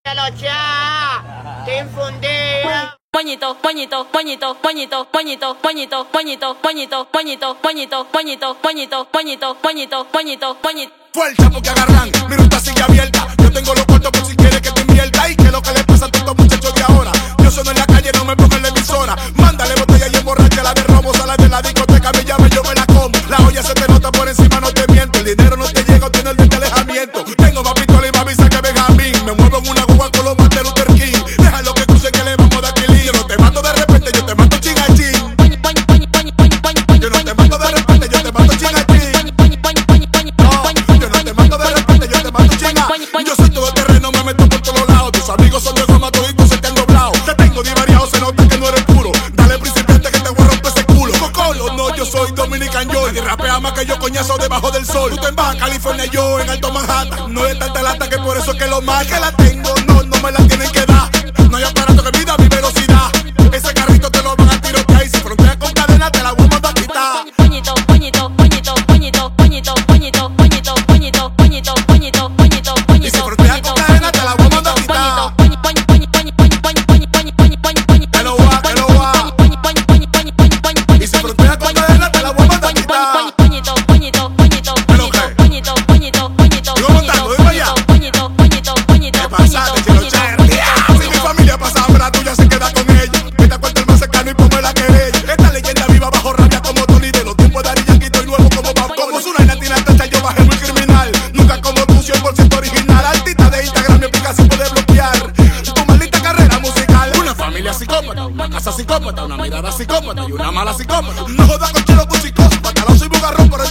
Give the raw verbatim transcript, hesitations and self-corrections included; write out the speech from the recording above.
Te infundía. Poñito, poñito, poñito, poñito, poñito, poñito, poñito, poñito, poñito, poñito, poñito, poñito, poñito, poñito, poñito, poñito. Fuerza porque agarran, mi ruta sigue abierta. Yo tengo los cuartos por si quieres que te invierta. Y que lo que le pasa a todos estos muchachos de ahora. Yo sono en la calle, no me pongo en la emisora. Mándale botella y emborracha, la de robo, sala de la discoteca, me llama y yo me la como. La olla se te nota por encima, no te miento. El dinero no te llega, tiene el de alejamiento. Tengo más pistola y más visa que Benjamín. Me muevo en una guagua con los Martin Luther King. Déjalo que cruce que le vamos de Aquilín. Yo no te mato de repente, yo te mato chingachín. Yo no te mato de repente, yo te mato chingachín. Yo no te mato de repente, yo te mato chinga. Yo soy todo terreno, me meto por todos lados. Tus amigos son de goma, toditos se te han doblado. Te tengo divariado, se nota que no eres puro. Dale principiante que te voy a romper ese culo. Cocolo, no, yo soy Dominican Joy. Y rapea más que yo, coñazo debajo del sol. Tú te en Baja California, yo en Alto Manhattan. No es tanta lata que por eso es que lo mal que la tengo, no, no me la tienen que dar. No hay aparato que mida mi velocidad. Ese carrito te lo van a tirotear. Y si fronteas con cadena te la voy a mandar a quitar. Poñito, poñito, poñito, poñito, poñito, poñito, poñito, poñito, poñito, poñito, poñito, poñito. Y si fronteas con cadena te la voy a mandar a quitar. Te lo voy a, te lo voy a. Y si fronteas con cadena te la voy a mandar a quitar. Poñito, poñito, poñito, poñito, poñito, poñito, poñito, Sigo montando, dime allá. poñito, poñito, poñito, ¿Qué pasaste, chino cher? Si mi familia pasa hambre, la tuya se queda con ella. Vete a cuenta el más cercano y ponme la querella. Esta leyenda viva bajo rabia como Tony. De los tiempos de Ari Yankee estoy nuevo como Bam. Como Zuna y Latina tacha, yo bajé muy criminal. Nunca como tú, cien por ciento original. Artista de Instagram, mi aplicación puede bloquear tu maldita carrera musical. Una familia psicópata, una casa psicópata, una mirada psicópata y una mala psicópata. No jodas con chelo con psicópata, no soy bugarrón, pero